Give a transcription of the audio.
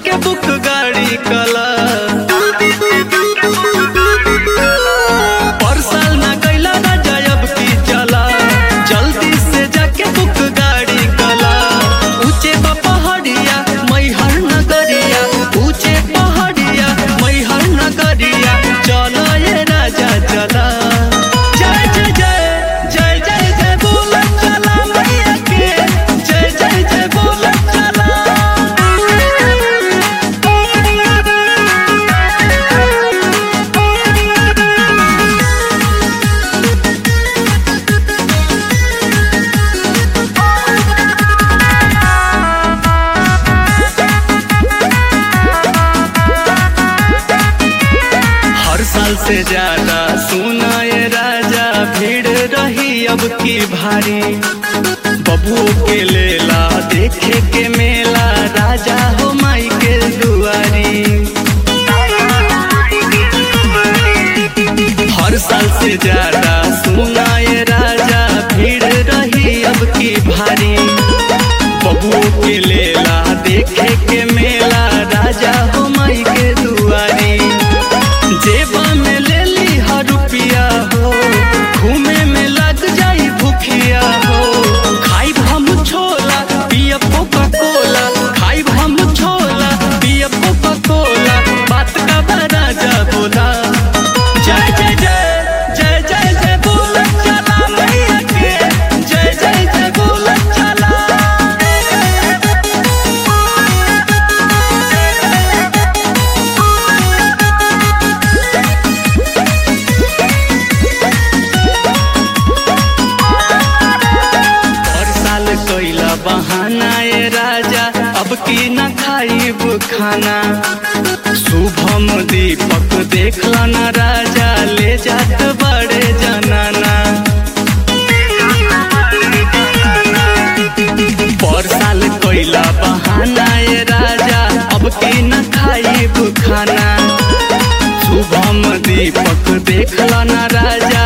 जाके बुक गाड़ी कला। पर साल ना कैला राजा अब की चला, जल्दी से जाके बुक गाड़ी कला। ऊंचे पहाड़िया मैहर नगरिया, ऊंचे पहाड़िया मैहर नगरिया, चलो ये राजा चला। जय जय जय जय जय जय बोल चला मैया के, जय जय जय बोल चला। हर साल से ज्यादा सुना ये राजा, भीड़ रही अब की भारी। बबुओ के लेला देखे के मेला, राजा हो माई के दुआरी। हर साल से ज्यादा सुना ये राजा, भीड़ रही अब की भारी। बबुओ के लेला देखे के मेला, राजा हो माई के दुआरी। जेबा में ले ली हर रुपिया हो, घूमे में लग जाई भूखिया हो। खाई हम छोला पिया कोका कोला, खाई हम छोला पिया कोका कोला, बात का राजा बोला। जय जय जय जय जय जय बोल चला मैया के, जय जय जय बोल चला। कोइला बहाना ये राजा, अब की न खाइब खाना। शुभम दीपक देखला ना राजा, ले जात बड़े जनाना। पर साल कोइला बहाना ये राजा, अब की न खाइब खाना। शुभम दीपक देखला ना राजा,